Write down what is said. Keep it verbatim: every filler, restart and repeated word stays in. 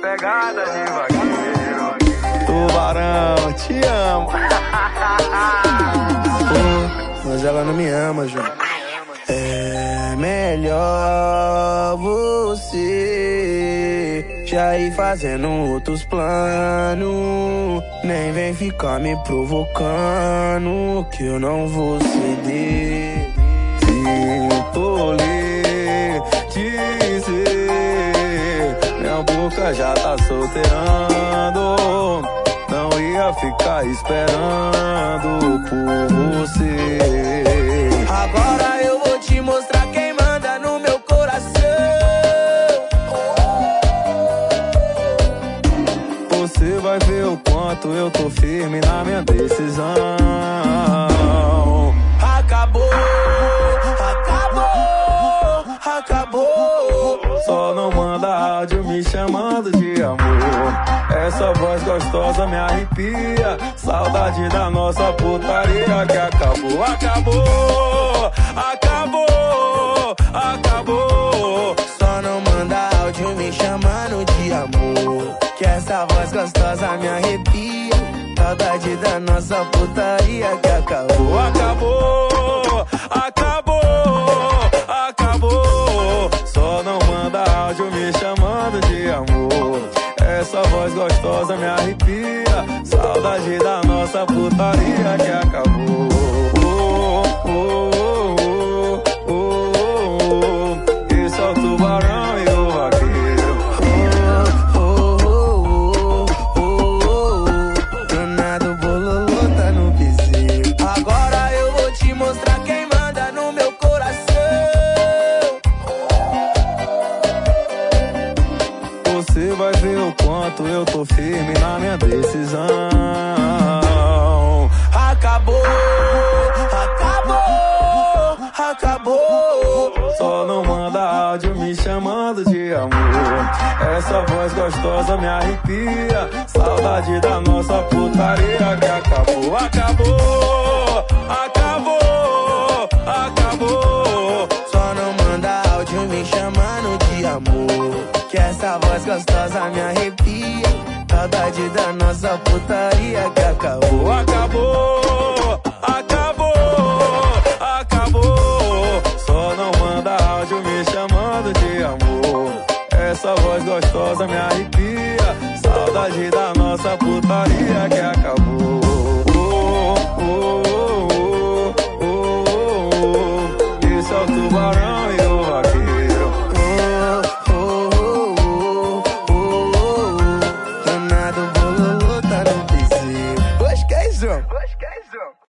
pegada de vaqueiro. Tubarão, te amo. Pô, mas ela não me ama, João. É melhor você já ir fazendo outros planos. Nem vem ficar me provocando, que eu não vou ceder. Sinto lhe dizer, minha boca já tá solteirando. Não ia ficar esperando por você. Agora eu vou te mostrar quem manda no meu coração. Você vai ver o quanto eu tô firme na minha decisão. Acabou, acabou, acabou. Só não manda áudio me chamando de amor. Essa voz gostosa me arrepia. Saudade da nossa putaria que acabou, acabou, acabou, acabou. Só não manda áudio me chamando de amor, que essa voz gostosa me arrepia. Saudade da nossa putaria que acabou, acabou, acabou, acabou. Só não manda áudio me chamando de amor. Essa voz gostosa me arrepia. Saudade da nossa putaria que acabou. Oh, oh, oh, oh, oh, oh. Esse é o tubarão e o vaqueiro. Oh, oh, oh, oh, oh, oh. Danado bololô tá no piseiro. Agora eu vou te mostrar quem manda no meu coração. Você vai ver o quanto eu tô firme na minha decisão. Acabou, acabou, acabou. Só não manda áudio me chamando de amor. Essa voz gostosa me arrepia. Saudade da nossa putaria que acabou, acabou, acabou, acabou. Só não manda áudio me chamando de amor, que essa voz gostosa me arrepia. Saudade da nossa putaria que acabou, acabou, acabou, acabou. Só não manda áudio me chamando de amor. Essa voz gostosa me arrepia. Saudade da nossa putaria que acabou. Oh, oh, oh, oh, oh, oh. Esse é o tubarão e o